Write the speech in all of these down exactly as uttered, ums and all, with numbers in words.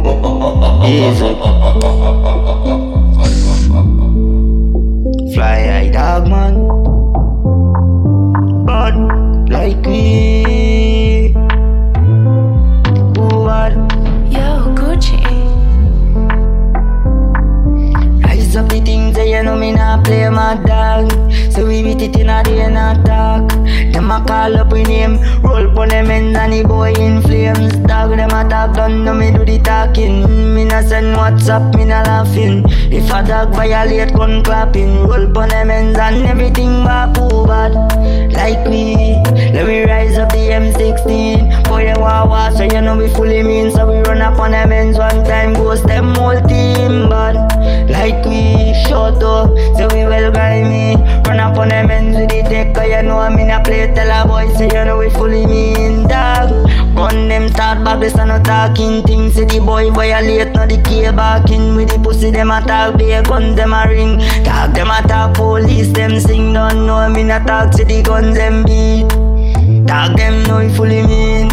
Easy. Fly high dog man, but like we. What? Yo, Gucci. Rise up the things that you know me not play my dog. So we beat it in a day and a talk. Them a call up with name, roll pon them ends and the boy in flames. Dog them a talk, don't know me do the talking. Me not send WhatsApp, me not laughing. If a dog violate, gun clapping. Roll pon them ends and everything back too bad. Like we, let me rise up the M sixteen. Boy you wawa, so you know we fully mean. So we run up on them ends one time, ghost them whole team bad. Like we, shut up, so we well guy me. Run up on them ends with the tech, cause you know I'm in a play. Tell a boy, so you know we fully mean, dog. Gun them start back, this are no talking things. See the boy violate, not the key barking. With the pussy, them attack, be a gun, them a ring. Dog, them attack, police, them sing. Don't know me not talk, see the guns, them beat. Dog, them know we fully mean.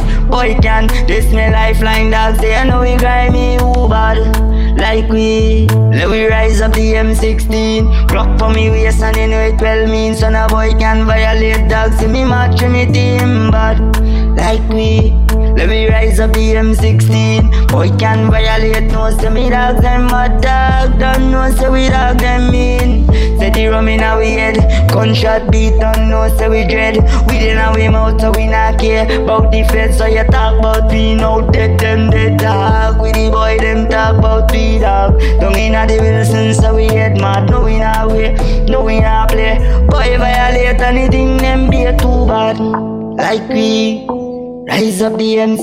Boy can, this me lifeline, dogs, they know we grimy, who bad. Like we, let we rise up the M sixteen. Rock for me waist and you know it well means. So a boy can violate dogs, see me match me team bad. Like we, let me rise up the M sixteen. Boy can violate, no say me dog them mad dog. Don't know say we dog them mean. Say the rum in our head, gunshot beat, don't know say we dread. We in our mouth so we not care about the feds. So you talk about we now dead them dead dog. With the boy them talk about we dog. Don't in a the Wilson so we head mad. No we not way, no we not play. Boy violate anything them be too bad. Like we, rise up the M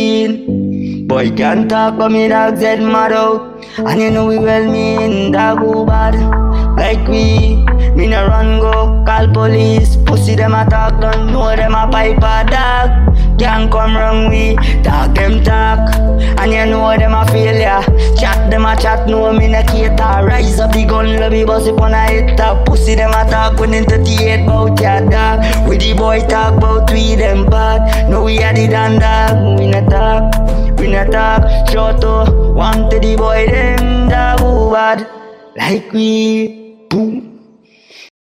sixteen. Boy can't talk but me dogs head mad out. And you know we well mean dog who bad. Like we, me no run go call police. Pussy them a talk, don't know them a piper dog. Can't come wrong we, talk them talk. And you know them a failure. Chat them a chat, no me no cater. Rise up the gun, love me bust it on a head top. Pussy them a talk when in thirty-eight bout ya dog. With the boy talk bout we them bad. No we a the dan dog, we no talk. We no talk, short to, want to the boy them dog who bad. Like we, boom.